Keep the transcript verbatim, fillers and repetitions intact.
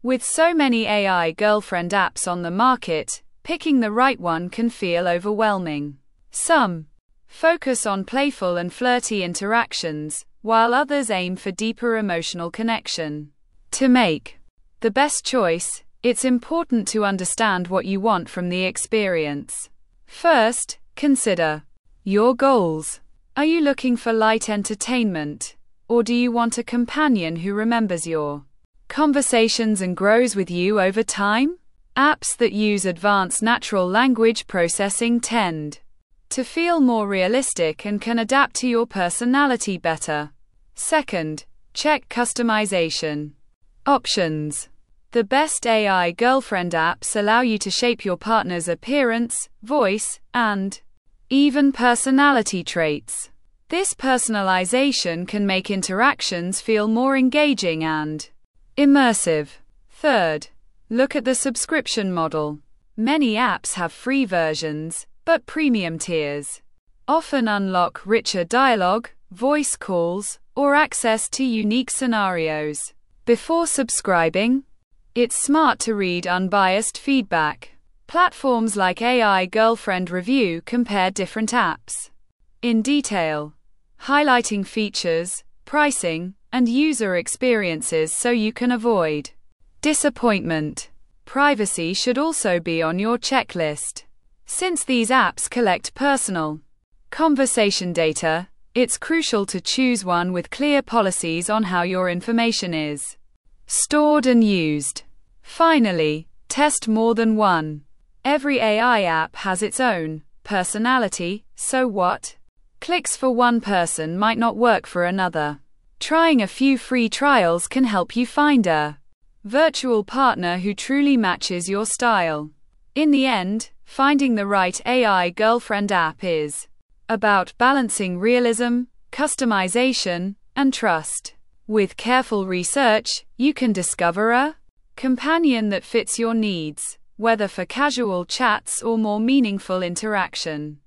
With so many A I girlfriend apps on the market, picking the right one can feel overwhelming. Some focus on playful and flirty interactions, while others aim for deeper emotional connection. To make the best choice, it's important to understand what you want from the experience. First, consider your goals. Are you looking for light entertainment? Or do you want a companion who remembers your conversations and grows with you over time? Apps that use advanced natural language processing tend to feel more realistic and can adapt to your personality better. Second, check customization options. The best A I girlfriend apps allow you to shape your partner's appearance, voice, and even personality traits. This personalization can make interactions feel more engaging and immersive. Third, look at the subscription model. Many apps have free versions, but premium tiers often unlock richer dialogue, voice calls, or access to unique scenarios. Before subscribing, it's smart to read unbiased feedback. Platforms like A I Girlfriend Review compare different apps in detail, highlighting features, pricing, and user experiences so you can avoid disappointment. Privacy should also be on your checklist. Since these apps collect personal conversation data, it's crucial to choose one with clear policies on how your information is stored and used. Finally, test more than one. Every A I app has its own personality, so what clicks for one person might not work for another. Trying a few free trials can help you find a virtual partner who truly matches your style. In the end, finding the right A I girlfriend app is about balancing realism, customization, and trust. With careful research, you can discover a companion that fits your needs, whether for casual chats or more meaningful interaction.